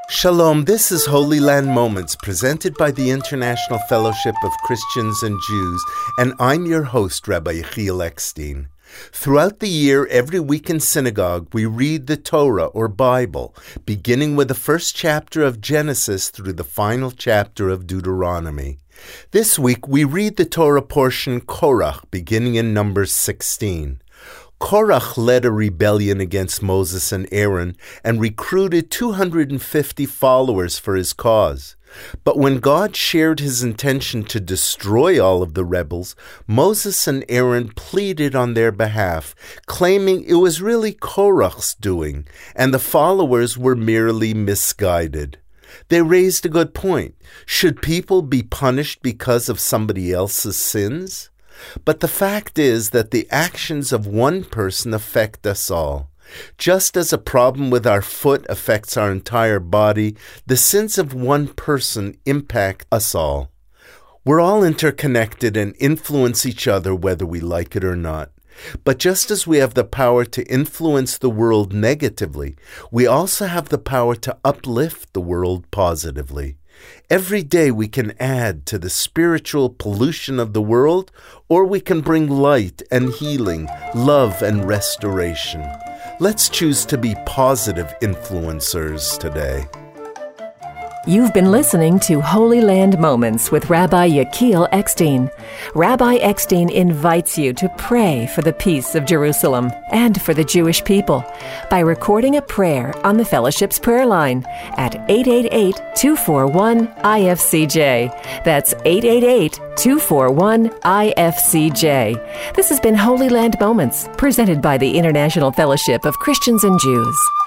Shalom, this is Holy Land Moments presented by the International Fellowship of Christians and Jews, and I'm your host, Rabbi Yechiel Eckstein. Throughout the year, every week in synagogue, we read the Torah or Bible, beginning with the first chapter of Genesis through the final chapter of Deuteronomy. This week, we read the Torah portion Korach, beginning in Numbers 16. Korach led a rebellion against Moses and Aaron and recruited 250 followers for his cause. But when God shared his intention to destroy all of the rebels, Moses and Aaron pleaded on their behalf, claiming it was really Korach's doing, and the followers were merely misguided. They raised a good point. Should people be punished because of somebody else's sins? But the fact is that the actions of one person affect us all. Just as a problem with our foot affects our entire body, the sins of one person impact us all. We're all interconnected and influence each other whether we like it or not. But just as we have the power to influence the world negatively, we also have the power to uplift the world positively. Every day we can add to the spiritual pollution of the world, or we can bring light and healing, love and restoration. Let's choose to be positive influencers today. You've been listening to Holy Land Moments with Rabbi Yechiel Eckstein. Rabbi Eckstein invites you to pray for the peace of Jerusalem and for the Jewish people by recording a prayer on the Fellowship's prayer line at 888-241-IFCJ. That's 888-241-IFCJ. This has been Holy Land Moments, presented by the International Fellowship of Christians and Jews.